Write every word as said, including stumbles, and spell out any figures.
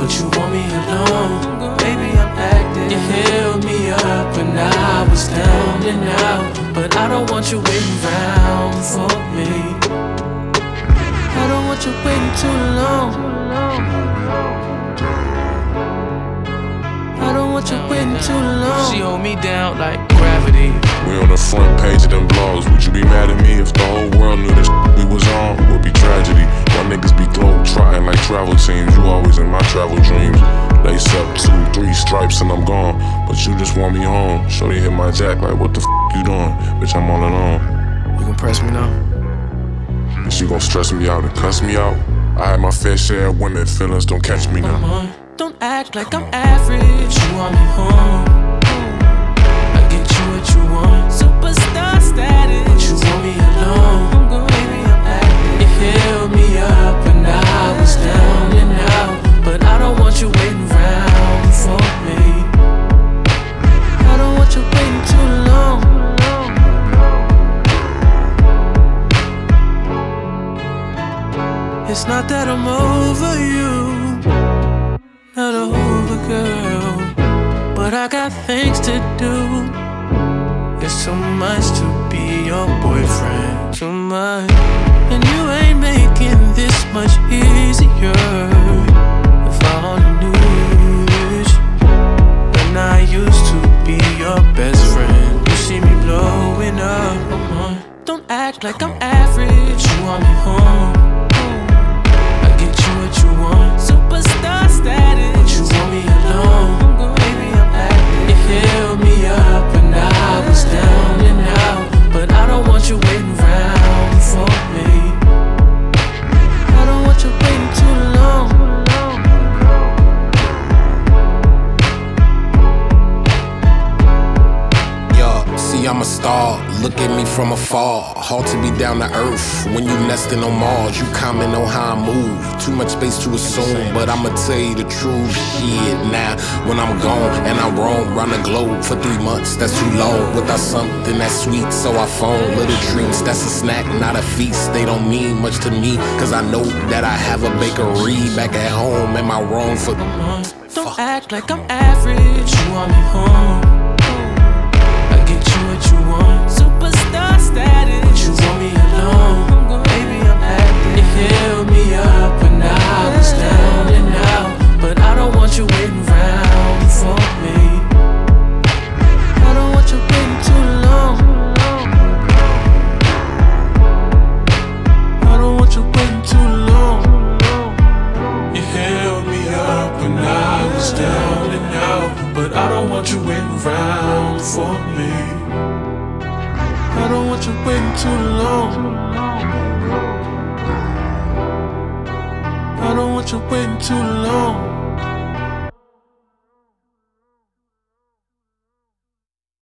but you want me alone. Baby, I'm acting. You held me up when I was down and out, but I don't want you waiting around for me. I don't want you waiting too long. I don't want you waiting too long. She hold me down like gravity. We on the front page of them blogs. Would you be mad at me if the whole world knew this we was on? It would be tragedy. Y'all niggas be globe trotting like travel teams. You always in my travel dreams. Lace up two, three stripes and I'm gone, but you just want me home. Shorty hit my jack like, what the f you doing? Bitch, I'm all alone. You gon' press me now? And she gon' stress me out and cuss me out. I had my fair share of women, feelings don't catch me now. Uh-huh. Don't act like I'm average. You want me home, I get you what you want. Superstar status, but you want me alone. Baby, I'm acting. You held me up when I was down and out, but I don't want you waiting around for me. I don't want you waiting too long. It's not that I'm over you, not over, girl, but I got things to do. It's so much to be your boyfriend, too much, and you ain't making this much easier. If I only knew this, when I used to be your best friend. You see me blowing up, uh-huh. Don't act like I'm average. You want me home, what you want. Superstar status, but you want me alone. Baby, I'm acting. You held me up when I was down and out, but I don't want you waiting around for me. I don't want you waiting too long. Yo, see I'm a star, look at me from afar. Hard to be down to earth when you nesting on Mars. You comment on how I move, too much space to assume, but I'ma tell you the truth. Shit, now when I'm gone and I roam round the globe for three months, that's too long. Without something that's sweet, so I phone little treats. That's a snack, not a feast. They don't mean much to me, cause I know that I have a bakery back at home. Am I wrong for uh-huh. Don't Fuck. Act like I'm average. You want me home, get you what you want. Superstar status, but you want me alone. Baby, I'm acting. You held me up when I was down and out, but I don't want you waiting around for me. I don't want you waiting too long. I don't want you waiting too long. You held me up when I was down and out, but I don't want you waiting around for me. I don't want you waiting too long. I don't want you waiting too long.